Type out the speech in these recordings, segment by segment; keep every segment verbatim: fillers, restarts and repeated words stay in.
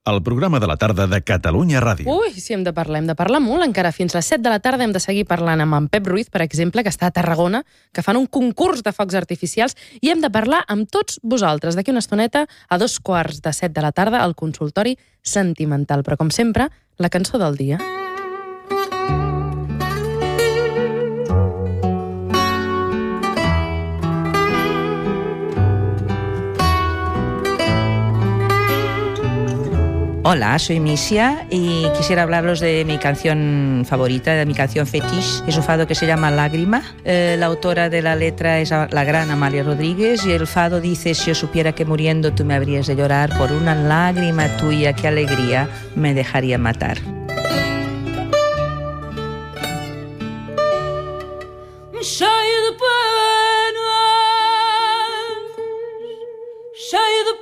el programa de la tarda de Catalunya Ràdio. Ui, si hem de parlar, hem de parlar molt encara. Fins les set de la tarda hem de seguir parlant amb en Pep Ruiz, per exemple, que està a Tarragona, que fan un concurs de focs artificials, i hem de parlar amb tots vosaltres. D'aquí una estoneta, a dos quarts de set de la tarda, al consultori sentimental. Però, com sempre, la cançó del dia. Hola, soy Misia y quisiera hablaros de mi canción favorita, de mi canción fetiche. Es un fado que se llama Lágrima. Eh, la autora de la letra es la gran Amalia Rodríguez y el fado dice: si yo supiera que muriendo tú me habrías de llorar, por una lágrima tuya, qué alegría me dejaría matar. Cheio de pena, cheio de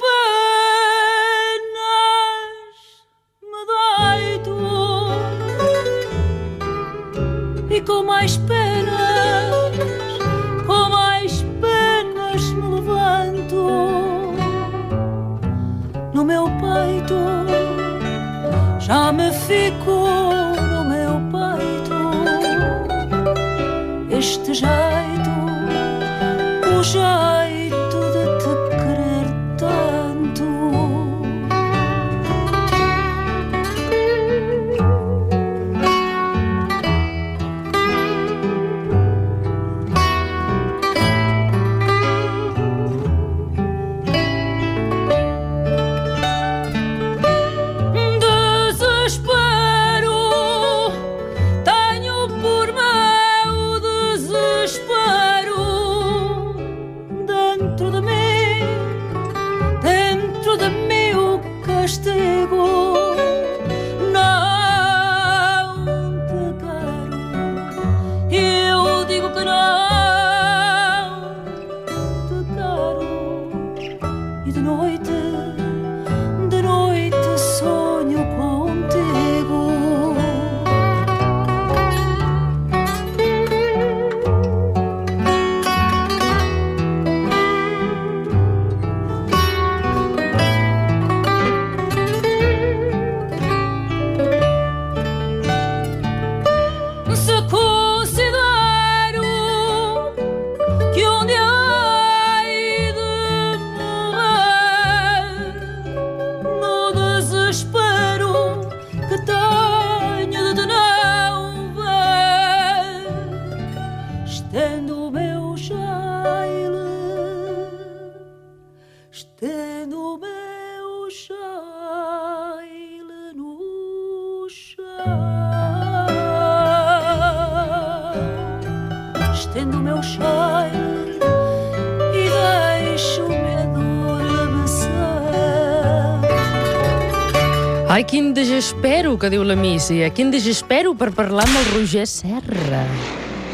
e com mais penas, com mais penas me levanto no meu peito, já me fico no meu peito este jeito, o jeito de te querer tanto. Estendo o meu cheiro e deixo-me adormecer. Ai, quin desespero, que diu la Mísia. Quin desespero per parlar amb el Roger Serra.